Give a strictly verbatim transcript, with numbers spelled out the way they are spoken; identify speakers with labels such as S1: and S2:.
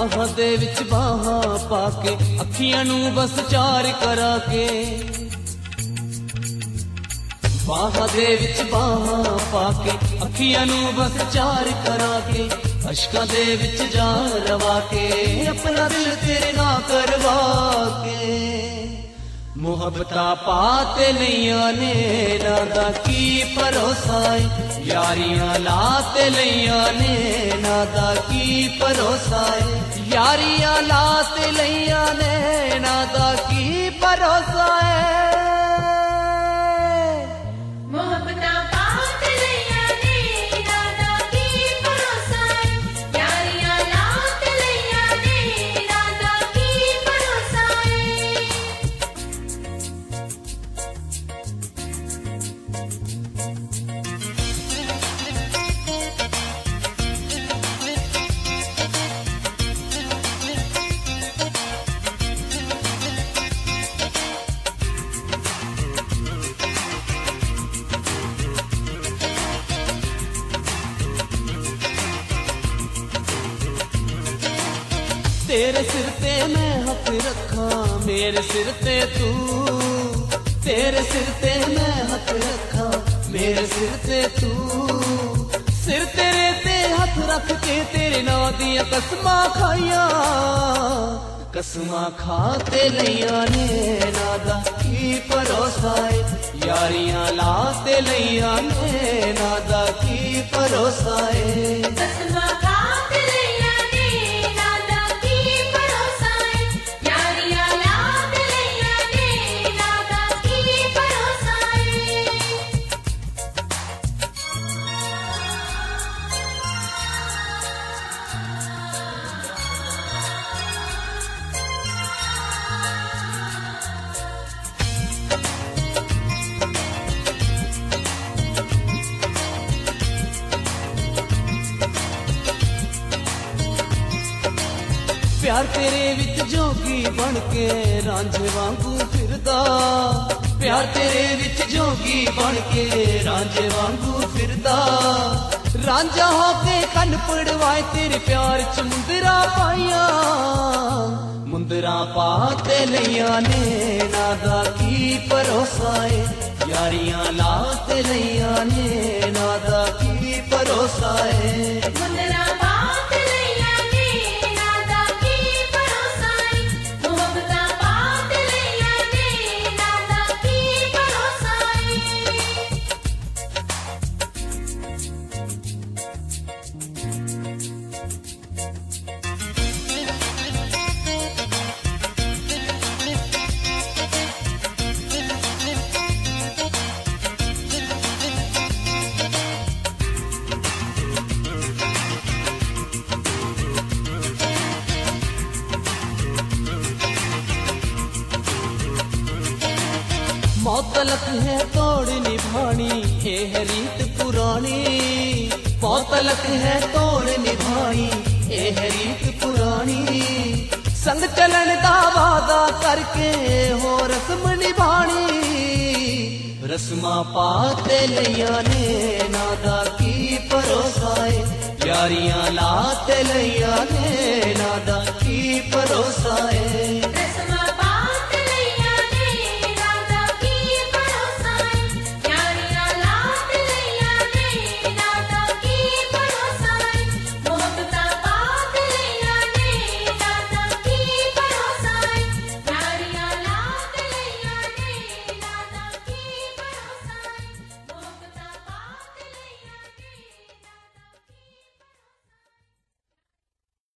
S1: बाहां दे विच बाहां पाके अखियां नू बस चार करा के, बाहां दे विच बाहां पाके अखियां नू बस चार करा के, अशकां दे विच जा रवा के अपना दिल तेरे ना करवा के। मुहब्बतां पाते लईयां ने नादा की भरोसा है, यारियां लाते लईयां ने नादा की भरोसा है, यारियां लाते लईयां ने नादा की भरोसा है। तेरे सिर ते मैं हथ रखा मेरे सिर ते तू, तेरे सिर ते मैं हथ रखा मेरे सिर ते तू, सिर तेरे ते हथ रख के तेरे नां दियां कसमां खाइया, कसमां खाते लईयां ने नादा की भरोसा है, यारियां लाते लईयां ने नादा की भरोसा है। प्यार तेरे विच जोगी बन के रांझे वांगू फिरदा, प्यार तेरे विच जोगी बन के रांझे वांगू फिरदा, रांझा हो के कन पड़वाए तेरे प्यार च मुंदरा पाइया, मुंदरा पाते लईयां ने नादा की भरोसा है, यारियां लाते लईयां ने नादा की भरोसा है। मौतलक है तोड़ निभानी ये है रीत पुरानी, मौतलक है तोड़ निभानी ये है रीत पुरानी, संग चलन दा वादा करके हो रस्म निभानी, रस्मां पाते लईयां ने नादा की भरोसा है, यारियां लाते लईयां ने नादा की भरोसा है।